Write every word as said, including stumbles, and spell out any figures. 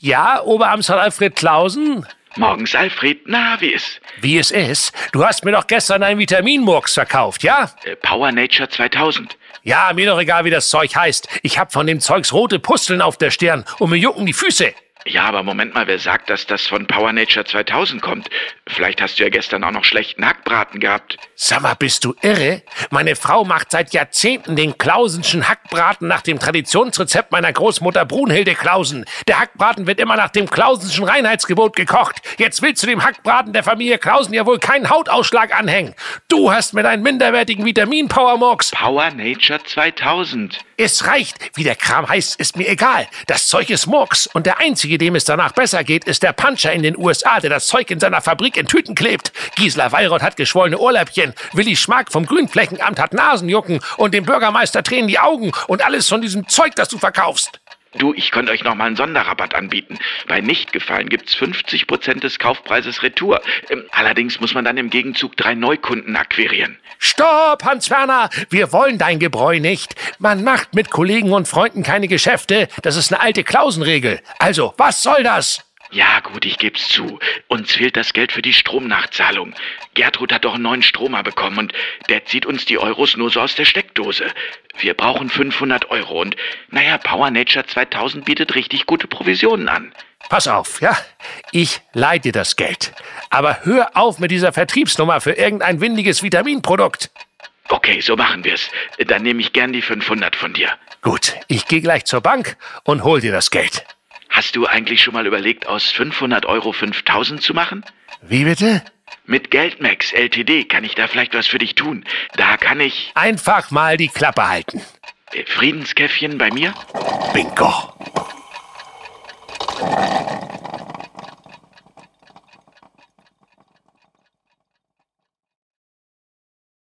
Ja, Oberamtsrat Alfred Klausen? Morgens, Alfred. Na, wie ist? Wie es ist? Du hast mir doch gestern einen Vitaminmurks verkauft, ja? Äh, Power Nature zweitausend. Ja, mir doch egal, wie das Zeug heißt. Ich hab von dem Zeugs rote Pusteln auf der Stirn und mir jucken die Füße. Ja, aber Moment mal, wer sagt, dass das von Power Nature zweitausend kommt? Vielleicht hast du ja gestern auch noch schlechten Hackbraten gehabt. Sag mal, bist du irre? Meine Frau macht seit Jahrzehnten den Klausenschen Hackbraten nach dem Traditionsrezept meiner Großmutter Brunhilde Klausen. Der Hackbraten wird immer nach dem Klausenschen Reinheitsgebot gekocht. Jetzt willst du dem Hackbraten der Familie Klausen ja wohl keinen Hautausschlag anhängen. Du hast mir deinen minderwertigen Vitamin-Power-Murks. Power Nature zweitausend. Es reicht. Wie der Kram heißt, ist mir egal. Das Zeug ist Murks. Und der Einzige, dem es danach besser geht, ist der Puncher in den U S A, der das Zeug in seiner Fabrik in Tüten klebt. Gisela Weyroth hat geschwollene Ohrläppchen. Willi Schmack vom Grünflächenamt hat Nasenjucken. Und dem Bürgermeister tränen die Augen. Und alles von diesem Zeug, das du verkaufst. Du, ich könnte euch noch mal einen Sonderrabatt anbieten. Bei Nichtgefallen gibt's fünfzig Prozent des Kaufpreises Retour. Ähm, allerdings muss man dann im Gegenzug drei Neukunden akquirieren. Stopp, Hans-Werner! Wir wollen dein Gebräu nicht. Man macht mit Kollegen und Freunden keine Geschäfte. Das ist eine alte Klausenregel. Also, was soll das? Ja gut, ich geb's zu. Uns fehlt das Geld für die Stromnachzahlung. Gertrud hat doch einen neuen Stromer bekommen und der zieht uns die Euros nur so aus der Steckdose. Wir brauchen fünfhundert Euro und, naja, Power Nature zweitausend bietet richtig gute Provisionen an. Pass auf, ja? Ich leih dir das Geld. Aber hör auf mit dieser Vertriebsnummer für irgendein windiges Vitaminprodukt. Okay, so machen wir's. Dann nehme ich gern die fünfhundert von dir. Gut, ich gehe gleich zur Bank und hol dir das Geld. Hast du eigentlich schon mal überlegt, aus fünfhundert Euro fünftausend zu machen? Wie bitte? Mit Geldmax L T D kann ich da vielleicht was für dich tun. Da kann ich... Einfach mal die Klappe halten. Friedenskäffchen bei mir? Bingo.